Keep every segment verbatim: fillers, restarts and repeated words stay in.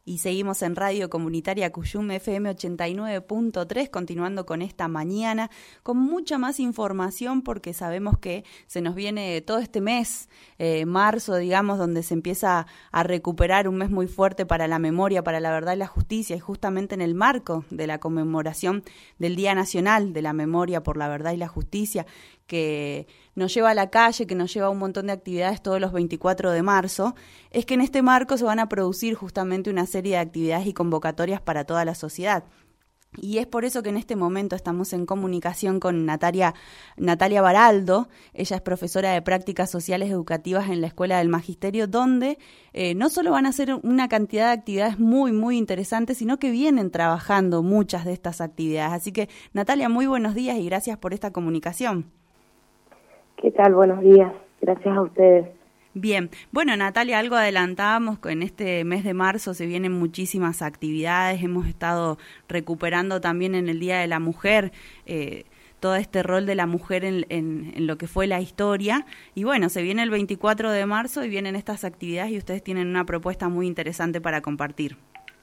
y seguimos en Radio Comunitaria Cuyum F M ochenta y nueve punto tres, continuando con esta mañana, con mucha más información porque sabemos que se nos viene todo este mes, eh, marzo, digamos, donde se empieza a recuperar un mes muy fuerte para la memoria, para la verdad y la justicia, y justamente en el marco de la conmemoración del Día Nacional de la Memoria por la Verdad y la Justicia, que nos lleva a la calle, que nos lleva a un montón de actividades todos los veinticuatro de marzo, es que en este marco se van a producir justamente una serie de actividades y convocatorias para toda la sociedad. Y es por eso que en este momento estamos en comunicación con Natalia, Natalia Baraldo. Ella es profesora de prácticas sociales educativas en la Escuela del Magisterio, donde eh, no solo van a hacer una cantidad de actividades muy, muy interesantes, sino que vienen trabajando muchas de estas actividades. Así que, Natalia, muy buenos días y gracias por esta comunicación. ¿Qué tal? Buenos días. Gracias a ustedes. Bien. Bueno, Natalia, algo adelantábamos, en este mes de marzo se vienen muchísimas actividades, hemos estado recuperando también en el Día de la Mujer eh, todo este rol de la mujer en, en, en lo que fue la historia, y bueno, se viene el veinticuatro de marzo y vienen estas actividades y ustedes tienen una propuesta muy interesante para compartir.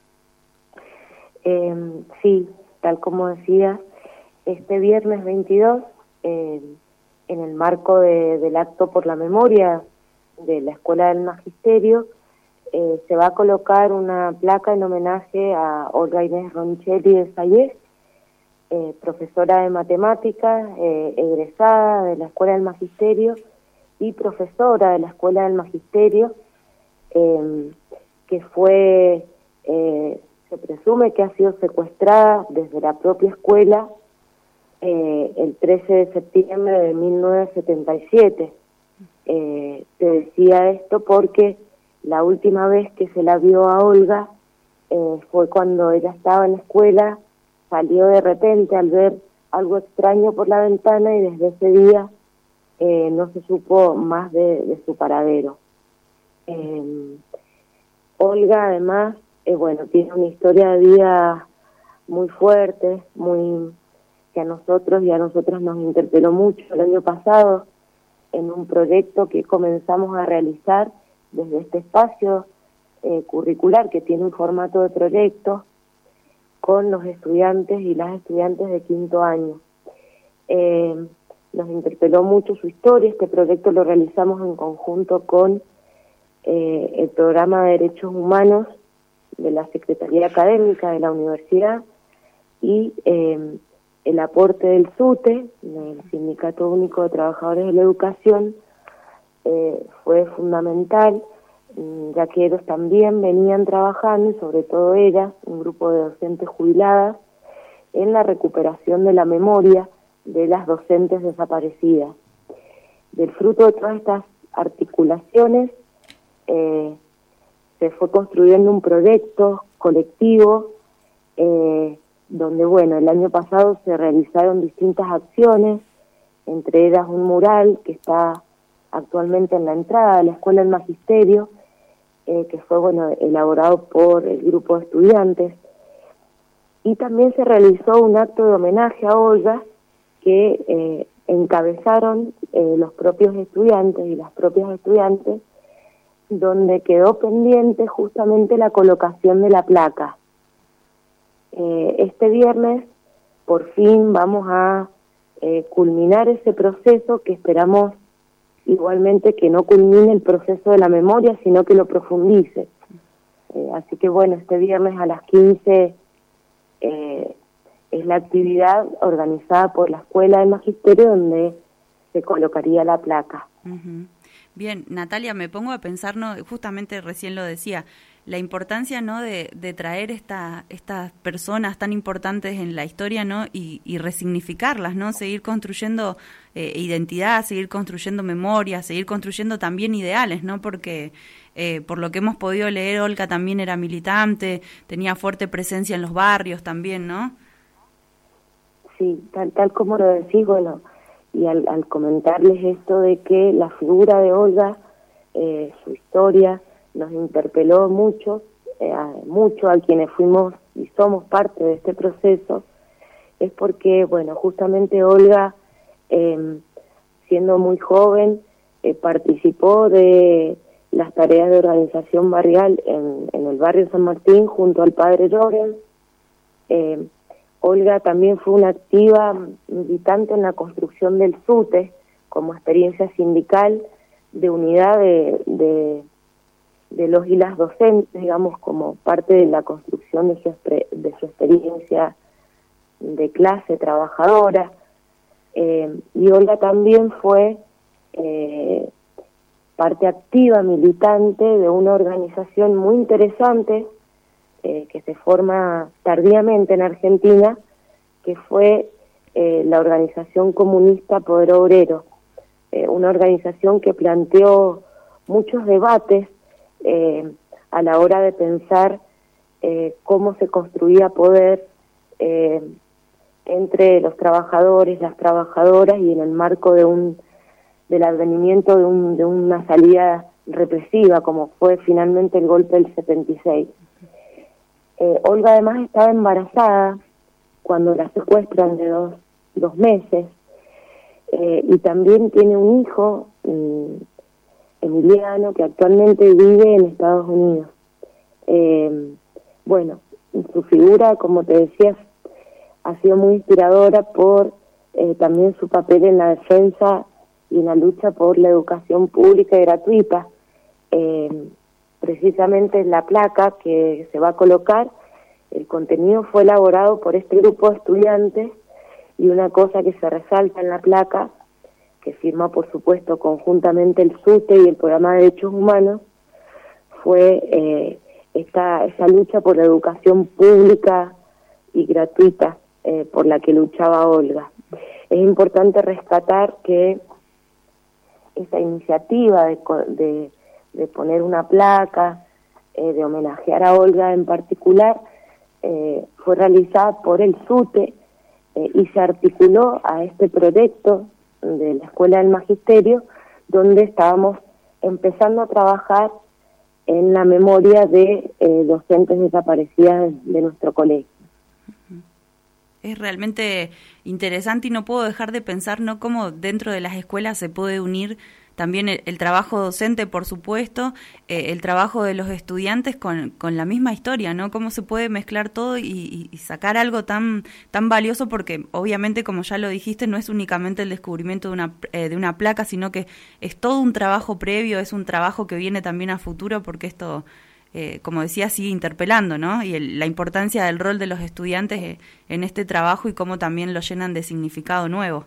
Eh, sí, tal como decías, este viernes veintidós, eh, en el marco de, del acto por la memoria de la Escuela del Magisterio, eh, se va a colocar una placa en homenaje a Olga Inés Roncheli de Sayés, eh, profesora de matemáticas, eh, egresada de la Escuela del Magisterio y profesora de la Escuela del Magisterio, eh, que fue, eh, se presume que ha sido secuestrada desde la propia escuela Eh, el trece de septiembre de mil novecientos setenta y siete. Eh, te decía esto porque la última vez que se la vio a Olga eh, fue cuando ella estaba en la escuela, salió de repente al ver algo extraño por la ventana y desde ese día eh, no se supo más de, de su paradero. Eh, Olga además, eh, bueno, tiene una historia de vida muy fuerte, muy... que a nosotros y a nosotras nos interpeló mucho el año pasado en un proyecto que comenzamos a realizar desde este espacio eh, curricular que tiene un formato de proyecto con los estudiantes y las estudiantes de quinto año. Eh, nos interpeló mucho su historia. Este proyecto lo realizamos en conjunto con eh, el Programa de Derechos Humanos de la Secretaría Académica de la Universidad y eh, el aporte del S U T E, del Sindicato Único de Trabajadores de la Educación, eh, fue fundamental, ya que ellos también venían trabajando, y sobre todo ellas, un grupo de docentes jubiladas, en la recuperación de la memoria de las docentes desaparecidas. Del fruto de todas estas articulaciones, eh, se fue construyendo un proyecto colectivo, eh, donde, bueno, el año pasado se realizaron distintas acciones, entre ellas un mural que está actualmente en la entrada de la Escuela del Magisterio, eh, que fue, bueno, elaborado por el grupo de estudiantes, y también se realizó un acto de homenaje a Olga que eh, encabezaron eh, los propios estudiantes y las propias estudiantes, donde quedó pendiente justamente la colocación de la placa. Eh, este viernes, por fin, vamos a eh, culminar ese proceso que esperamos igualmente que no culmine el proceso de la memoria, sino que lo profundice. Eh, así que, bueno, este viernes a las quince eh, es la actividad organizada por la Escuela del Magisterio donde se colocaría la placa. Uh-huh. Bien, Natalia, me pongo a pensar, ¿no? Justamente recién lo decía, la importancia, ¿no?, de, de traer esta, estas personas tan importantes en la historia, ¿no?, y, y resignificarlas, ¿no?, seguir construyendo eh, identidad, seguir construyendo memoria, seguir construyendo también ideales, ¿no?, porque eh, por lo que hemos podido leer, Olga también era militante, tenía fuerte presencia en los barrios también, ¿no? Sí, tal, tal como lo decís, bueno, y al, al comentarles esto de que la figura de Olga, eh, su historia, nos interpeló mucho, eh, a, mucho a quienes fuimos y somos parte de este proceso, es porque, bueno, justamente Olga, eh, siendo muy joven, eh, participó de las tareas de organización barrial en, en el barrio San Martín junto al padre Loren. Eh, Olga también fue una activa militante en la construcción del SUTE como experiencia sindical de unidad de, de, de los y las docentes, digamos, como parte de la construcción de su, de su experiencia de clase trabajadora. Eh, y Olga también fue eh, parte activa, militante de una organización muy interesante eh, que se forma tardíamente en Argentina, que fue eh, la Organización Comunista Poder Obrero, eh, una organización que planteó muchos debates eh, a la hora de pensar eh, cómo se construía poder eh, entre los trabajadores, las trabajadoras, y en el marco de un del advenimiento de, un, de una salida represiva, como fue finalmente el golpe del setenta y seis. Eh, Olga además estaba embarazada cuando la secuestran de dos, dos meses, eh, y también tiene un hijo, um, Emiliano, que actualmente vive en Estados Unidos. Eh, bueno, su figura, como te decía, ha sido muy inspiradora por eh, también su papel en la defensa y en la lucha por la educación pública y gratuita. Eh, precisamente la placa que se va a colocar, el contenido fue elaborado por este grupo de estudiantes, y una cosa que se resalta en la placa, que firma por supuesto conjuntamente el SUTE y el Programa de Derechos Humanos, fue eh, esta, esta lucha por la educación pública y gratuita eh, por la que luchaba Olga. Es importante rescatar que esta iniciativa de, de, de poner una placa, eh, de homenajear a Olga en particular, eh, fue realizada por el SUTE eh, y se articuló a este proyecto de la Escuela del Magisterio, donde estábamos empezando a trabajar en la memoria de eh, docentes desaparecidas de, de nuestro colegio. Es realmente interesante y no puedo dejar de pensar, ¿no?, cómo dentro de las escuelas se puede unir también el, el trabajo docente, por supuesto, eh, el trabajo de los estudiantes con, con la misma historia, ¿no? Cómo se puede mezclar todo y, y sacar algo tan tan valioso, porque obviamente, como ya lo dijiste, no es únicamente el descubrimiento de una eh, de una placa, sino que es todo un trabajo previo, es un trabajo que viene también a futuro, porque esto, Eh, como decía, sigue interpelando, ¿no? Y el, la importancia del rol de los estudiantes eh, en este trabajo y cómo también lo llenan de significado nuevo.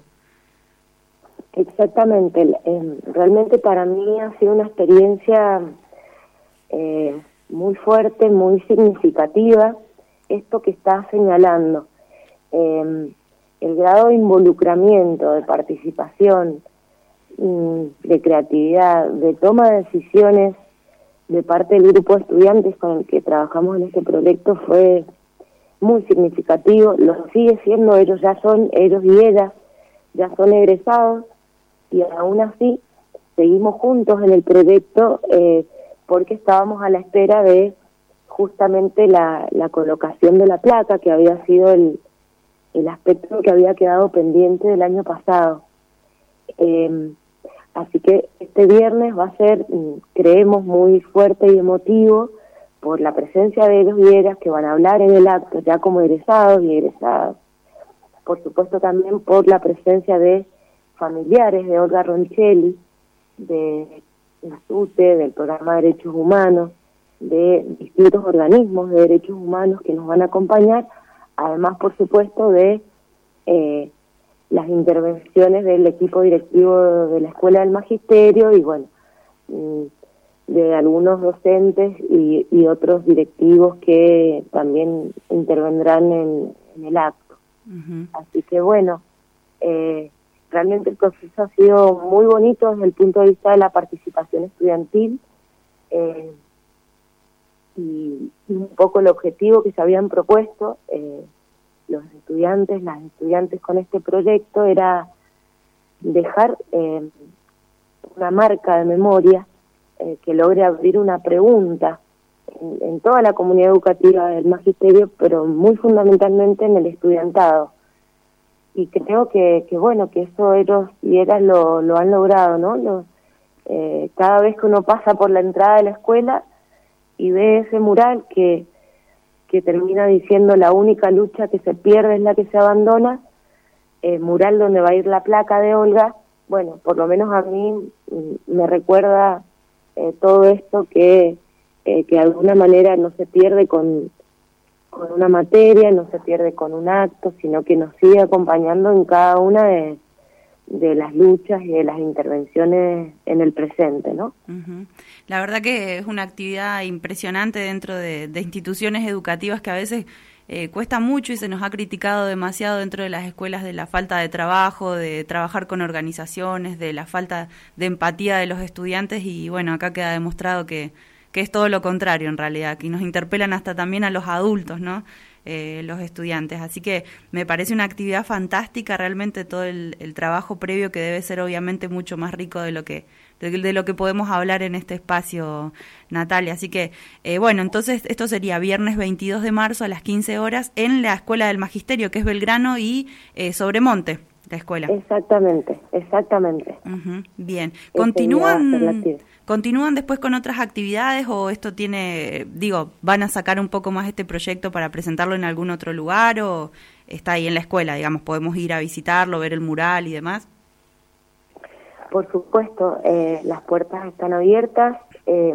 Exactamente. Eh, realmente para mí ha sido una experiencia eh, muy fuerte, muy significativa, esto que está señalando. Eh, el grado de involucramiento, de participación, de creatividad, de toma de decisiones de parte del grupo de estudiantes con el que trabajamos en este proyecto fue muy significativo. Lo sigue siendo. Ellos ya son, ellos y ellas ya son egresados, y aún así seguimos juntos en el proyecto eh, porque estábamos a la espera de justamente la, la colocación de la placa, que había sido el, el aspecto que había quedado pendiente del año pasado. Eh, Así que este viernes va a ser, creemos, muy fuerte y emotivo por la presencia de ellos y ellas que van a hablar en el acto ya como egresados y egresadas. Por supuesto también por la presencia de familiares de Olga Roncelli, de del SUTE, del Programa de Derechos Humanos, de distintos organismos de derechos humanos que nos van a acompañar, además por supuesto de eh, las intervenciones del equipo directivo de la Escuela del Magisterio y, bueno, de algunos docentes y, y otros directivos que también intervendrán en, en el acto. Uh-huh. Así que, bueno, eh, realmente el proceso ha sido muy bonito desde el punto de vista de la participación estudiantil eh, y, y un poco el objetivo que se habían propuesto eh, los estudiantes, las estudiantes con este proyecto era dejar eh, una marca de memoria eh, que logre abrir una pregunta en, en toda la comunidad educativa del magisterio, pero muy fundamentalmente en el estudiantado. Y creo que, que bueno, que eso ellos y ellas lo, lo han logrado, ¿no? Lo, Eh, cada vez que uno pasa por la entrada de la escuela y ve ese mural que, que termina diciendo la única lucha que se pierde es la que se abandona, eh, mural donde va a ir la placa de Olga, bueno, por lo menos a mí me recuerda eh, todo esto que, eh, que de alguna manera no se pierde con, con una materia, no se pierde con un acto, sino que nos sigue acompañando en cada una de, de las luchas y de las intervenciones en el presente, ¿no? Uh-huh. La verdad que es una actividad impresionante dentro de, de instituciones educativas que a veces eh, cuesta mucho y se nos ha criticado demasiado dentro de las escuelas de la falta de trabajo, de trabajar con organizaciones, de la falta de empatía de los estudiantes y bueno, acá queda demostrado que, que es todo lo contrario en realidad, que nos interpelan hasta también a los adultos, ¿no? Eh, los estudiantes, así que me parece una actividad fantástica realmente todo el, el trabajo previo que debe ser obviamente mucho más rico de lo que de, de lo que podemos hablar en este espacio, Natalia, así que eh, bueno, entonces esto sería viernes veintidós de marzo a las quince horas en la Escuela del Magisterio, que es Belgrano y eh, Sobremonte, la escuela. Exactamente, exactamente. Uh-huh, bien, continúan ¿Continúan después con otras actividades o esto tiene, digo, van a sacar un poco más este proyecto para presentarlo en algún otro lugar o está ahí en la escuela, digamos, podemos ir a visitarlo, ver el mural y demás? Por supuesto, eh, las puertas están abiertas, eh,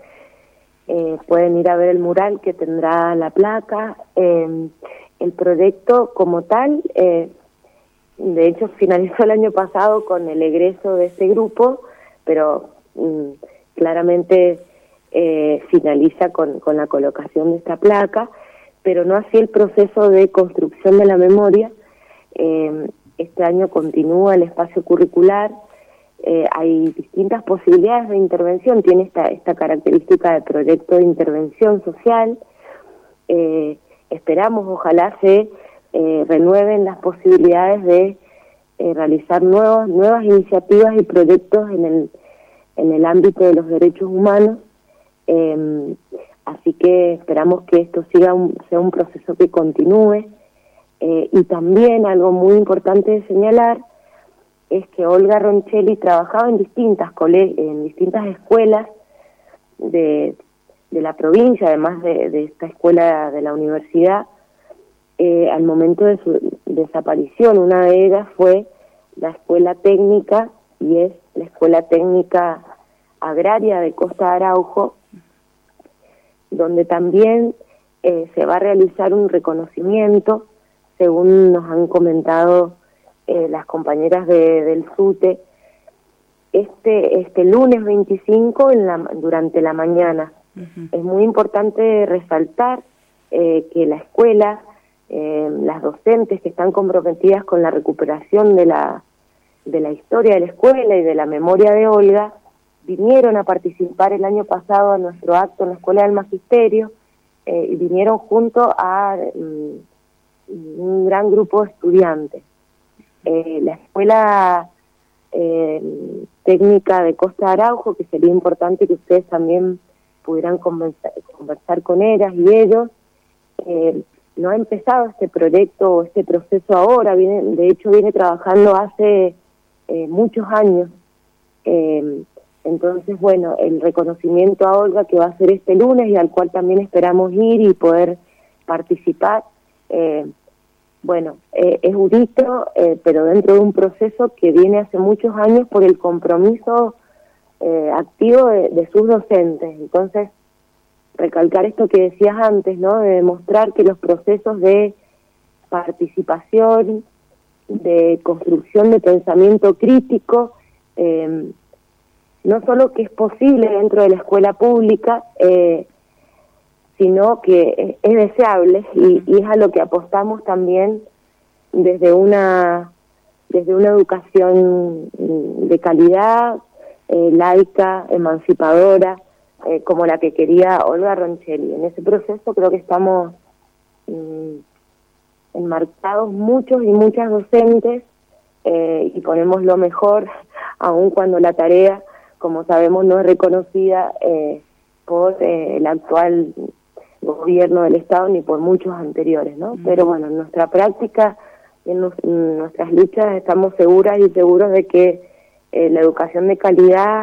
eh, pueden ir a ver el mural que tendrá la placa, eh, el proyecto como tal, eh, de hecho finalizó el año pasado con el egreso de ese grupo, pero claramente eh, finaliza con, con la colocación de esta placa, pero no así el proceso de construcción de la memoria. Eh, este año continúa el espacio curricular, eh, hay distintas posibilidades de intervención, tiene esta, esta característica de proyecto de intervención social, eh, esperamos ojalá se eh, renueven las posibilidades de eh, realizar nuevos, nuevas iniciativas y proyectos en el en el ámbito de los derechos humanos, eh, así que esperamos que esto siga un, sea un proceso que continúe, eh, y también algo muy importante de señalar es que Olga Roncelli trabajaba en distintas cole en distintas escuelas de, de la provincia, además de, de esta escuela de la universidad, eh, al momento de su desaparición. Una de ellas fue la escuela técnica y es la Escuela Técnica Agraria de Costa Araujo, donde también eh, se va a realizar un reconocimiento, según nos han comentado eh, las compañeras de, del SUTE, este este lunes veinticinco en la, durante la mañana. Uh-huh. Es muy importante resaltar eh, que la escuela, eh, las docentes que están comprometidas con la recuperación de la de la historia de la escuela y de la memoria de Olga, vinieron a participar el año pasado a nuestro acto en la Escuela del Magisterio, eh, y vinieron junto a um, un gran grupo de estudiantes. Eh, la Escuela eh, Técnica de Costa Araujo, que sería importante que ustedes también pudieran conversar, conversar con ellas y ellos, eh, no ha empezado este proyecto o este proceso ahora, viene, de hecho viene trabajando hace Eh, muchos años. Eh, entonces, bueno, el reconocimiento a Olga que va a ser este lunes y al cual también esperamos ir y poder participar, eh, bueno, eh, es un hito, eh, pero dentro de un proceso que viene hace muchos años por el compromiso eh, activo de, de sus docentes. Entonces, recalcar esto que decías antes, ¿no?, de demostrar que los procesos de participación, de construcción de pensamiento crítico, eh, no solo que es posible dentro de la escuela pública, eh, sino que es deseable y, y es a lo que apostamos también desde una desde una educación de calidad, eh, laica, emancipadora, eh, como la que quería Olga Roncelli. En ese proceso creo que estamos mm, enmarcados muchos y muchas docentes, eh, y ponemos lo mejor, aun cuando la tarea, como sabemos, no es reconocida eh, por eh, el actual gobierno del Estado ni por muchos anteriores, ¿no? Mm. Pero bueno, en nuestra práctica, en, nos, en nuestras luchas estamos seguras y seguros de que eh, la educación de calidad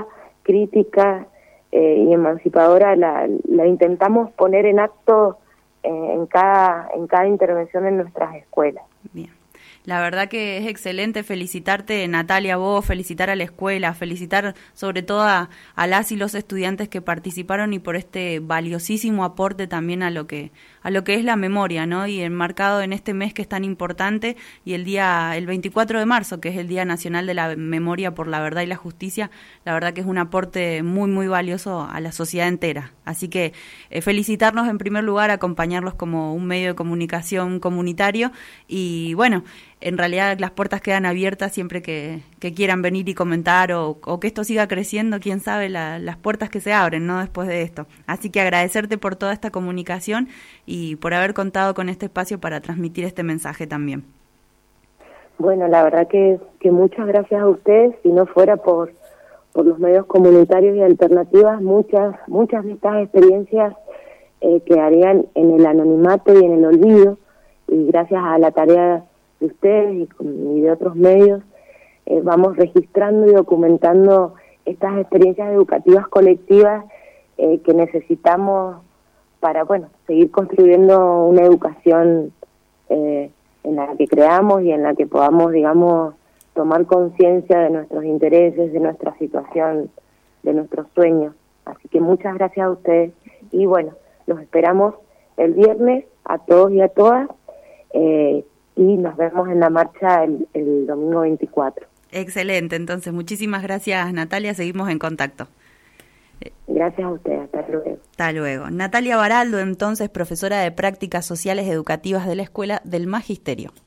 crítica eh, y emancipadora la, la intentamos poner en acto eh, en cada en cada intervención en nuestras escuelas. Bien. La verdad que es excelente. Felicitarte, Natalia, vos, felicitar a la escuela, felicitar sobre todo a, a las y los estudiantes que participaron y por este valiosísimo aporte también a lo que a lo que es la memoria, ¿no? Y enmarcado en este mes que es tan importante y el día el veinticuatro de marzo, que es el Día Nacional de la Memoria por la Verdad y la Justicia, la verdad que es un aporte muy, muy valioso a la sociedad entera. Así que eh, felicitarnos en primer lugar, acompañarlos como un medio de comunicación comunitario y bueno, en realidad las puertas quedan abiertas siempre que, que quieran venir y comentar o, o que esto siga creciendo, quién sabe la, las puertas que se abren, ¿no? Después de esto. Así que agradecerte por toda esta comunicación y por haber contado con este espacio para transmitir este mensaje también. Bueno, la verdad que, que muchas gracias a ustedes. Si no fuera por, por los medios comunitarios y alternativas, muchas, muchas de estas experiencias eh, quedarían en el anonimato y en el olvido. Y gracias a la tarea de ustedes y, y de otros medios, eh, vamos registrando y documentando estas experiencias educativas colectivas eh, que necesitamos para, bueno, seguir construyendo una educación eh, en la que creamos y en la que podamos, digamos, tomar conciencia de nuestros intereses, de nuestra situación, de nuestros sueños. Así que muchas gracias a ustedes y, bueno, los esperamos el viernes a todos y a todas eh, y nos vemos en la marcha el, el domingo veinticuatro. Excelente, entonces muchísimas gracias, Natalia, seguimos en contacto. Gracias a ustedes, hasta luego. Hasta luego. Natalia Baraldo, entonces profesora de Prácticas Sociales Educativas de la Escuela del Magisterio.